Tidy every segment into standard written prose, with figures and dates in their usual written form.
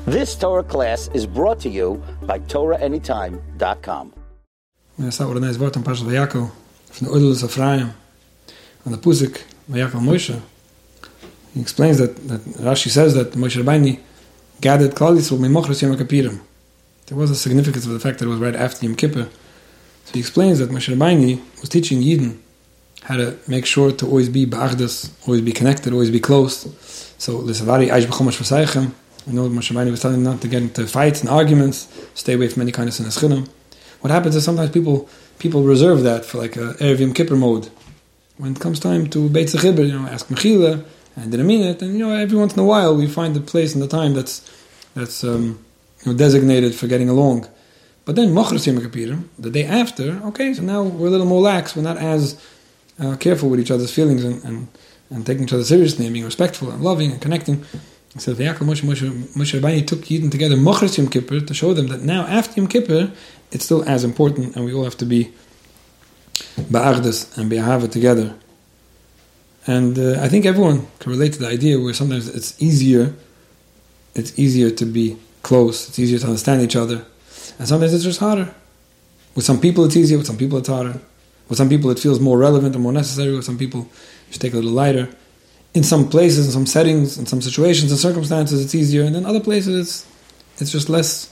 This Torah class is brought to you by TorahAnytime.com. Wir sagen, oder nice Wort am Parshas Vayakol, von der Oilus Ephraim, on the Pusik, Vayakol Moshe. He explains that Rashi says that Moshe Rabbeinu gathered Klal Yisrael Mimochros Yom HaKippurim. There was a significance of the fact that it was right after Yom Kippur. So he explains that Moshe Rabbeinu was teaching Yidden how to make sure to always be ba'achdus, always be connected, always be close. So l'savari aish b'chomash v'saichem. We know Moshe Rabbeinu was telling them not to get into fights and arguments, stay away from any kind of sinas. What happens is sometimes people reserve that for like a Erev Yom Kippur mode. When it comes time to Beit Zechibur, ask Mechila, and I didn't mean it, and every once in a while we find the place and the time that's designated for getting along. But then Mochros Yom Kippurim, the day after, okay, so now we're a little more lax, we're not as careful with each other's feelings and taking each other seriously and being respectful and loving and connecting. So Vayakol Moshe Rabbeinu took Yidden together Mochros Yom Kippur to show them that now after Yom Kippur it's still as important and we all have to be ba'achdus and be'ahava together. And I think everyone can relate to the idea where sometimes it's easier to be close, it's easier to understand each other, and sometimes it's just harder. With some people it's easier, with some people it's harder. With some people it feels more relevant or more necessary, with some people you should take a little lighter. In some places, in some settings, in some situations and circumstances it's easier, and in other places it's just less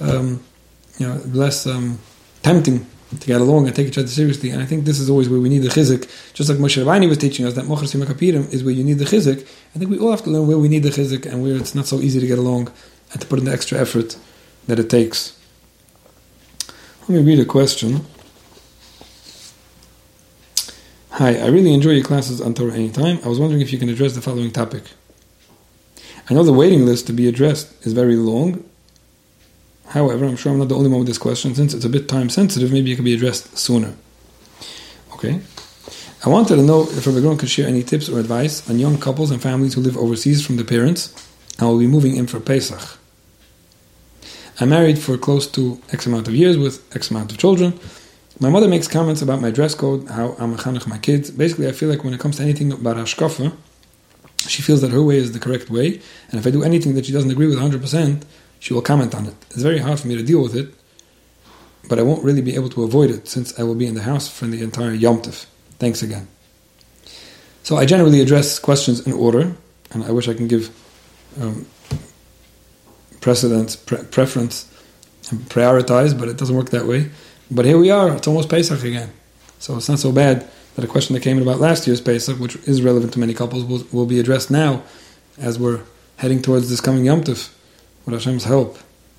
tempting to get along and take each other seriously. And I think this is always where we need the chizuk. Just like Moshe Rabbeinu was teaching us that Mochros Yom HaKippurim is where you need the chizuk. I think we all have to learn where we need the chizuk and where it's not so easy to get along and to put in the extra effort that it takes. Let me read a question. Hi, I really enjoy your classes on Torah Anytime. I was wondering if you can address the following topic. I know the waiting list to be addressed is very long. However, I'm sure I'm not the only one with this question. Since it's a bit time sensitive, maybe it can be addressed sooner. Okay. I wanted to know if Rabbi Gon could share any tips or advice on young couples and families who live overseas from their parents and will be moving in for Pesach. I'm married for close to X amount of years with X amount of children. My mother makes comments about my dress code, how I'm mechanech my kids. Basically, I feel like when it comes to anything about hashkafa, she feels that her way is the correct way, and if I do anything that she doesn't agree with 100%, she will comment on it. It's very hard for me to deal with it, but I won't really be able to avoid it since I will be in the house for the entire Yom Tov. Thanks again. So I generally address questions in order, and I wish I can give preference, and prioritize, but it doesn't work that way. But here we are, it's almost Pesach again. So it's not so bad that a question that came in about last year's Pesach, which is relevant to many couples, will be addressed now as we're heading towards this coming Yom Tov with Hashem's help.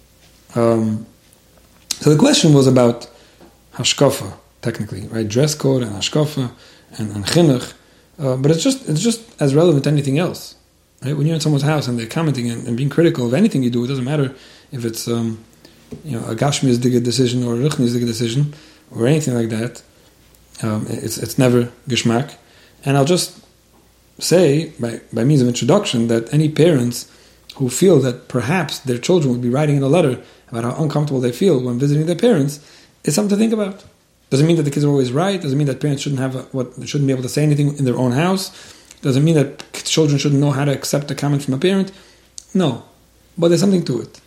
So the question was about hashkafa, technically, right? Dress code and hashkafa and chinuch. But it's just as relevant to anything else. Right? When you're in someone's house and they're commenting and being critical of anything you do, it doesn't matter if it's a Gashmi's digga decision or a Ruchni's digga decision or anything like that. It's never Geshmak. And I'll just say, by means of introduction, that any parents who feel that perhaps their children would be writing in a letter about how uncomfortable they feel when visiting their parents, it's something to think about. Doesn't mean that the kids are always right. Doesn't mean that parents shouldn't be able to say anything in their own house. Doesn't mean that children shouldn't know how to accept a comment from a parent. No, but there's something to it.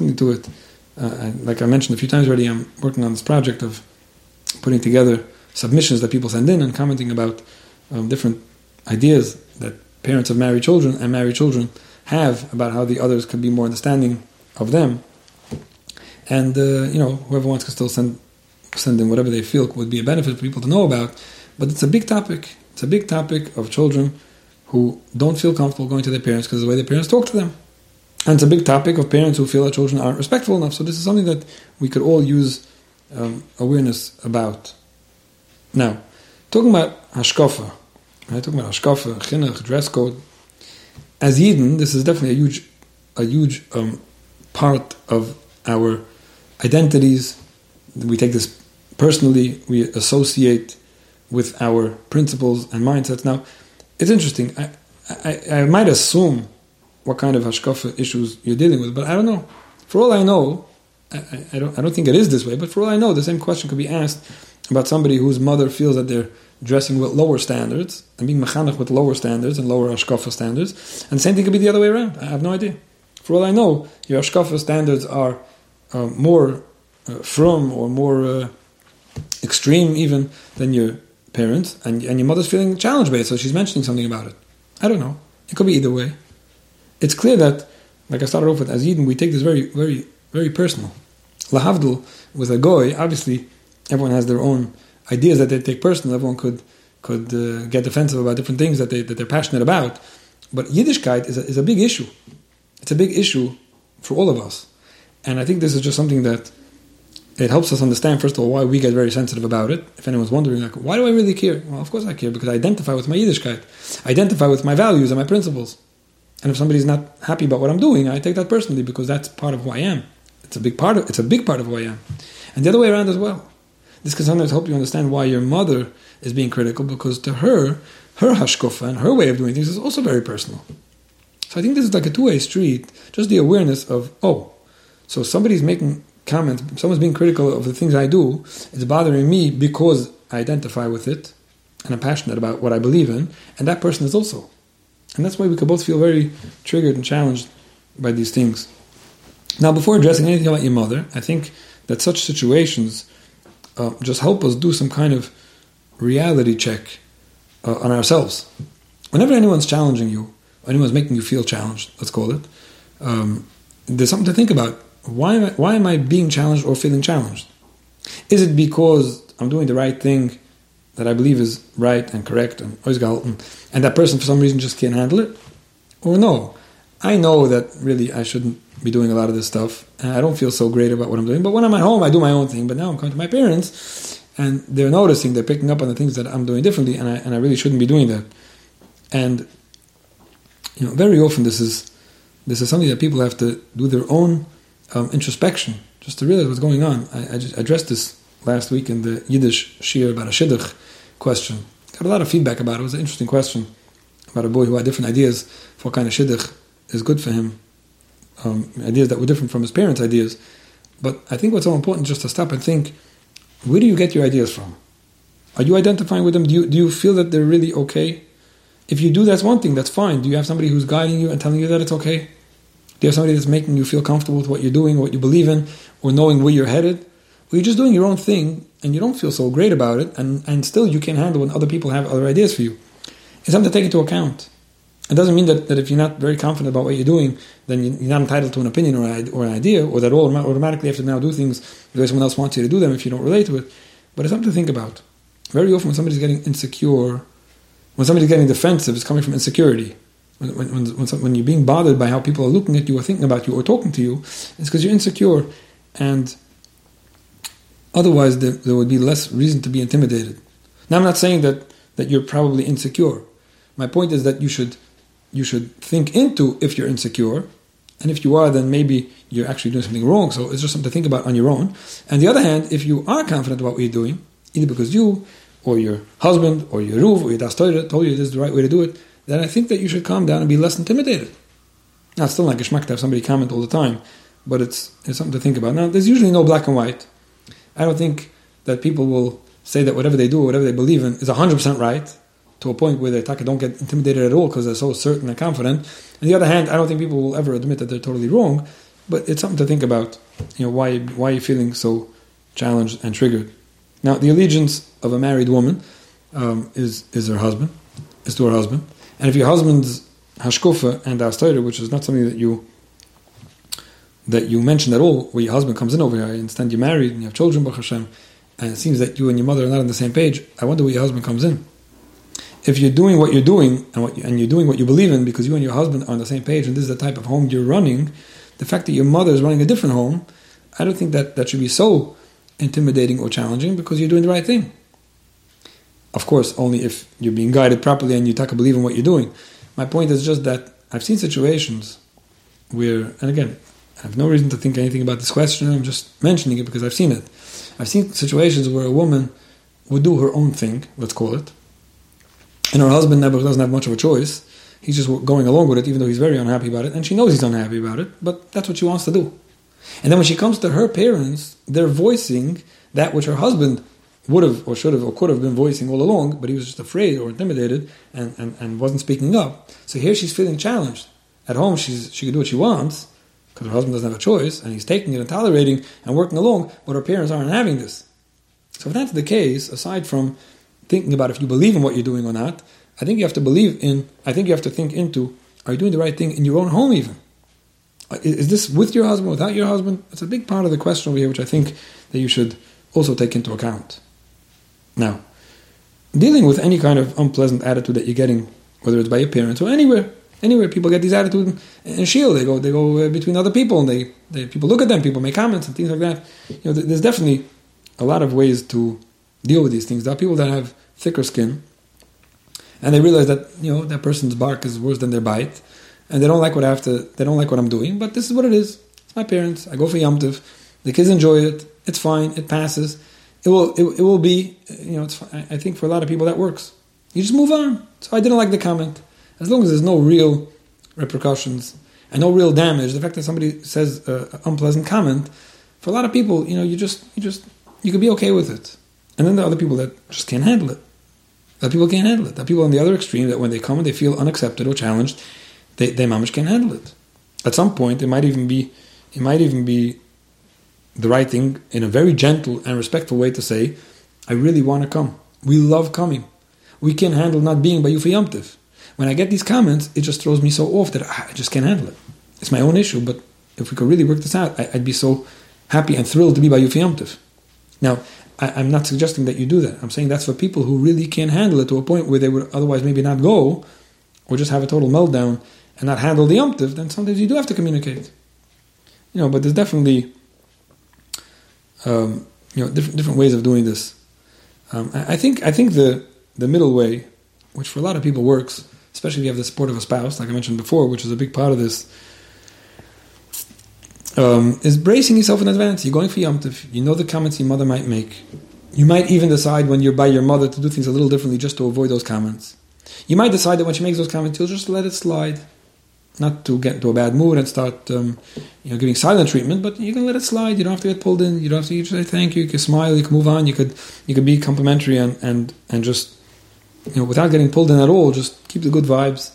Like I mentioned a few times already, I'm working on this project of putting together submissions that people send in and commenting about different ideas that parents of married children and married children have about how the others can be more understanding of them. And, whoever wants can still send in whatever they feel would be a benefit for people to know about. But it's a big topic. It's a big topic of children who don't feel comfortable going to their parents because of the way their parents talk to them. And it's a big topic of parents who feel that children aren't respectful enough. So this is something that we could all use awareness about. Now, talking about hashkafa, right? Talking about hashkafa, chinuch, dress code. As Yidden, this is definitely a huge part of our identities. We take this personally. We associate with our principles and mindsets. Now, it's interesting. I might assume what kind of hashkafa issues you're dealing with, but I don't know. For all I know, I don't think it is this way, but for all I know, the same question could be asked about somebody whose mother feels that they're dressing with lower standards and being mechanech with lower standards and lower hashkafa standards, and the same thing could be the other way around. I have no idea. For all I know, your hashkafa standards are more firm or more extreme even than your parents, and your mother's feeling challenged by it, so she's mentioning something about it. I don't know. It could be either way. It's clear that, like I started off with, as Yidden, we take this very, very, very personal. Lahavdil, with a goy, obviously, everyone has their own ideas that they take personal. Everyone could get defensive about different things that they're passionate about. But Yiddishkeit is a big issue. It's a big issue for all of us. And I think this is just something that it helps us understand, first of all, why we get very sensitive about it. If anyone's wondering, like, why do I really care? Well, of course I care, because I identify with my Yiddishkeit. I identify with my values and my principles. And if somebody's not happy about what I'm doing, I take that personally, because that's part of who I am. It's a big part of who I am. And the other way around as well. This can sometimes help you understand why your mother is being critical, because to her hashkofa and her way of doing things is also very personal. So I think this is like a two-way street. Just the awareness of, so somebody's making comments, someone's being critical of the things I do, it's bothering me because I identify with it, and I'm passionate about what I believe in, and that person is also. And that's why we could both feel very triggered and challenged by these things. Now, before addressing anything about your mother, I think that such situations just help us do some kind of reality check on ourselves. Whenever anyone's challenging you, anyone's making you feel challenged, let's call it, there's something to think about. Why am I being challenged or feeling challenged? Is it because I'm doing the right thing that I believe is right and correct and and that person for some reason just can't handle it? Or no, I know that really I shouldn't be doing a lot of this stuff, and I don't feel so great about what I'm doing, but when I'm at home I do my own thing. But now I'm coming to my parents and they're noticing, they're picking up on the things that I'm doing differently, and I really shouldn't be doing that. And very often this is something that people have to do their own introspection, just to realize what's going on. I just addressed this last week in the Yiddish shir about a shidduch question. Got a lot of feedback about it. It was an interesting question about a boy who had different ideas for what kind of shidduch is good for him, ideas that were different from his parents' ideas. But I think what's so important is just to stop and think, where do you get your ideas from? Are you identifying with them? Do you feel that they're really okay? If you do, that's one thing, that's fine. Do you have somebody who's guiding you and telling you that it's okay? Do you have somebody that's making you feel comfortable with what you're doing, what you believe in, or knowing where you're headed? Or you're just doing your own thing, and you don't feel so great about it, and still you can't handle when other people have other ideas for you. It's something to take into account. It doesn't mean that if you're not very confident about what you're doing, then you're not entitled to an opinion or an idea, or that all automatically have to now do things the way someone else wants you to do them if you don't relate to it. But it's something to think about. Very often when somebody's getting insecure, when somebody's getting defensive, it's coming from insecurity. When you're being bothered by how people are looking at you or thinking about you or talking to you, it's because you're insecure, and otherwise there would be less reason to be intimidated. Now I'm not saying that you're probably insecure. My point is that you should think into if you're insecure, and if you are, then maybe you're actually doing something wrong, so it's just something to think about on your own. On the other hand, if you are confident about what you're doing, either because you or your husband or your Ruv or your Das Torah told you this is the right way to do it, then I think that you should calm down and be less intimidated. Now, it's still not geschmack to have somebody comment all the time, but it's something to think about. Now, there's usually no black and white. I don't think that people will say that whatever they do or whatever they believe in is 100% right, to a point where they don't get intimidated at all because they're so certain and confident. On the other hand, I don't think people will ever admit that they're totally wrong, but it's something to think about. Why you're feeling so challenged and triggered. Now, the allegiance of a married woman is her husband, is to her husband. And if your husband's hashkofa and das Torah, which is not something that you mentioned at all, where your husband comes in over here, I understand you're married and you have children, Baruch Hashem, and it seems that you and your mother are not on the same page, I wonder where your husband comes in. If you're doing what you're doing, and you're doing what you believe in because you and your husband are on the same page, and this is the type of home you're running, the fact that your mother is running a different home, I don't think that should be so intimidating or challenging, because you're doing the right thing. Of course, only if you're being guided properly and you believe in what you're doing. My point is just that I've seen situations where, and again, I have no reason to think anything about this question, I'm just mentioning it because I've seen it. I've seen situations where a woman would do her own thing, let's call it, and her husband never doesn't have much of a choice. He's just going along with it, even though he's very unhappy about it, and she knows he's unhappy about it, but that's what she wants to do. And then when she comes to her parents, they're voicing that which her husband would have or should have or could have been voicing all along, but he was just afraid or intimidated and wasn't speaking up. So here she's feeling challenged. At home, she can do what she wants, because her husband doesn't have a choice, and he's taking it and tolerating and working along, but her parents aren't having this. So if that's the case, aside from thinking about if you believe in what you're doing or not, I think you have to think into, are you doing the right thing in your own home even? Is this with your husband, without your husband? It's a big part of the question over here, which I think that you should also take into account. Now, dealing with any kind of unpleasant attitude that you're getting, whether it's by your parents or anywhere people get these attitudes in Shield. They go between other people, and they people look at them, people make comments and things like that. There's definitely a lot of ways to deal with these things. There are people that have thicker skin, and they realize that that person's bark is worse than their bite, and they don't like what I'm doing. But this is what it is. It's my parents. I go for Yom Tov. The kids enjoy it. It's fine. It passes. It will be. It's fine. I think for a lot of people that works. You just move on. So I didn't like the comment. As long as there's no real repercussions and no real damage, the fact that somebody says an unpleasant comment, for a lot of people, you could be okay with it. And then there are other people that just can't handle it. That people can't handle it. There are people on the other extreme that when they come and they feel unaccepted or challenged, they mamish can't handle it. At some point, it might even be the right thing in a very gentle and respectful way to say, I really want to come. We love coming. We can't handle not being by you for Yom Tov. When I get these comments, it just throws me so off that I just can't handle it. It's my own issue, but if we could really work this out, I'd be so happy and thrilled to be by you for Yom Tov. Now, I'm not suggesting that you do that. I'm saying that's for people who really can't handle it to a point where they would otherwise maybe not go, or just have a total meltdown and not handle the Yom Tov, then sometimes you do have to communicate. But there's definitely different ways of doing this. I think the middle way, which for a lot of people works, especially if you have the support of a spouse, like I mentioned before, which is a big part of this, is bracing yourself in advance. You're going for Yom Tov. You know the comments your mother might make. You might even decide when you're by your mother to do things a little differently just to avoid those comments. You might decide that when she makes those comments, you'll just let it slide. Not to get into a bad mood and start giving silent treatment, but you can let it slide. You don't have to get pulled in. You don't have to say thank you. You can smile. You can move on. You could be complimentary and just without getting pulled in at all, just keep the good vibes.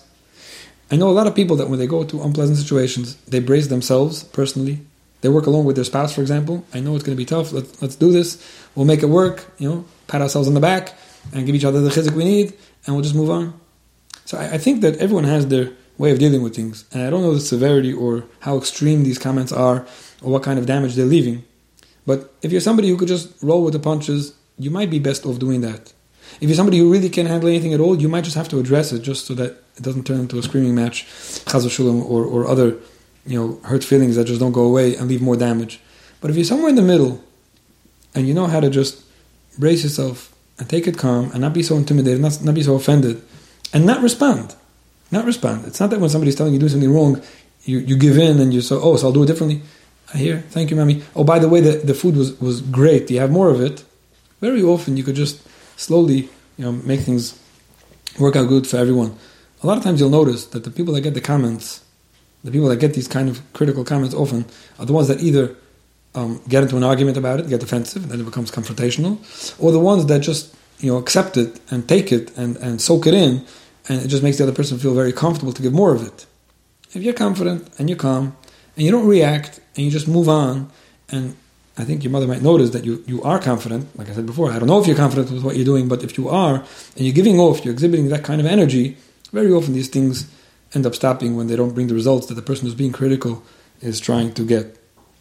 I know a lot of people that when they go to unpleasant situations, they brace themselves personally. They work along with their spouse, for example. I know it's going to be tough. Let's do this. We'll make it work. Pat ourselves on the back and give each other the chizik we need, and we'll just move on. So I think that everyone has their way of dealing with things. And I don't know the severity or how extreme these comments are or what kind of damage they're leaving. But if you're somebody who could just roll with the punches, you might be best off doing that. If you're somebody who really can't handle anything at all, you might just have to address it just so that it doesn't turn into a screaming match, chaz v'shulam, or other hurt feelings that just don't go away and leave more damage. But if you're somewhere in the middle and you know how to just brace yourself and take it calm and not be so intimidated, not be so offended, and not respond. It's not that when somebody's telling you to do something wrong, you give in and you say, so I'll do it differently. I hear, thank you, mommy. Oh, by the way, the food was great. Do you have more of it? Very often you could just slowly make things work out good for everyone. A lot of times you'll notice that the people that get the comments, the people that get these kind of critical comments often are the ones that either get into an argument about it, get defensive, and then it becomes confrontational, or the ones that just accept it and take it and soak it in, and it just makes the other person feel very comfortable to give more of it. If you're confident and you're calm and you don't react and you just move on, and I think your mother might notice that you are confident. Like I said before, I don't know if you're confident with what you're doing, but if you are and you're giving off, you're exhibiting that kind of energy, very often these things end up stopping when they don't bring the results that the person who's being critical is trying to get.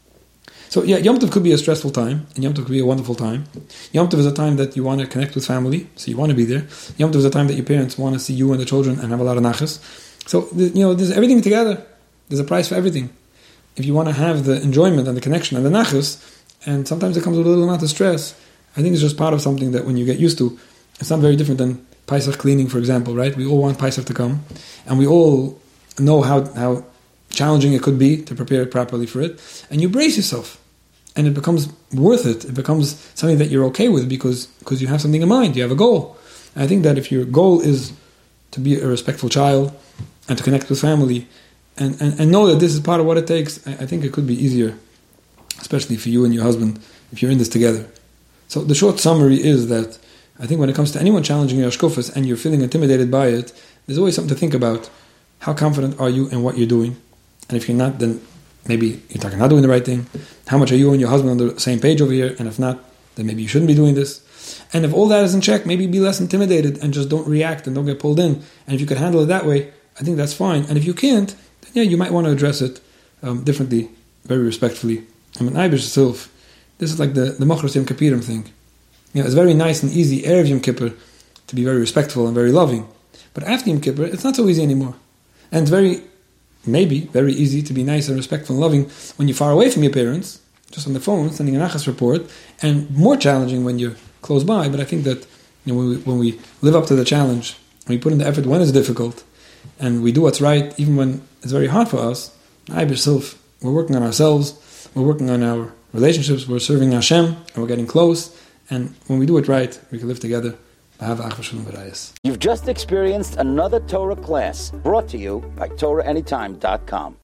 So yeah, Yom Tov could be a stressful time, and Yom Tov could be a wonderful time. Yom Tov is a time that you want to connect with family, so you want to be there. Yom Tov is a time that your parents want to see you and the children and have a lot of nachas. So there's everything together. There's a price for everything. If you want to have the enjoyment and the connection and the nachas, and sometimes it comes with a little amount of stress, I think it's just part of something that when you get used to, it's not very different than Pesach cleaning, for example, right? We all want Pesach to come, and we all know how challenging it could be to prepare properly for it, and you brace yourself. And it becomes worth it. It becomes something that you're okay with because you have something in mind. You have a goal. And I think that if your goal is to be a respectful child and to connect with family and know that this is part of what it takes, I think it could be easier, especially for you and your husband, if you're in this together. So the short summary is that I think when it comes to anyone challenging your shkufas and you're feeling intimidated by it, there's always something to think about. How confident are you in what you're doing? And if you're not, then maybe you're not doing the right thing. How much are you and your husband on the same page over here? And if not, then maybe you shouldn't be doing this. And if all that is in check, maybe be less intimidated and just don't react and don't get pulled in. And if you could handle it that way, I think that's fine. And if you can't, then yeah, you might want to address it differently, very respectfully. I mean, Eibush itself, this is like the Machras Yom Kippurim thing. It's very nice and easy, Erev Yom Kippur, to be very respectful and very loving. But after Yom Kippur, it's not so easy anymore. And it's maybe very easy to be nice and respectful and loving when you're far away from your parents, just on the phone, sending an achas report, and more challenging when you're close by. But I think that when we live up to the challenge, when we put in the effort when it's difficult, and we do what's right, even when it's very hard for us, we're working on ourselves, we're working on our relationships, we're serving Hashem, and we're getting close. And when we do it right, we can live together. You've just experienced another Torah class brought to you by TorahAnytime.com.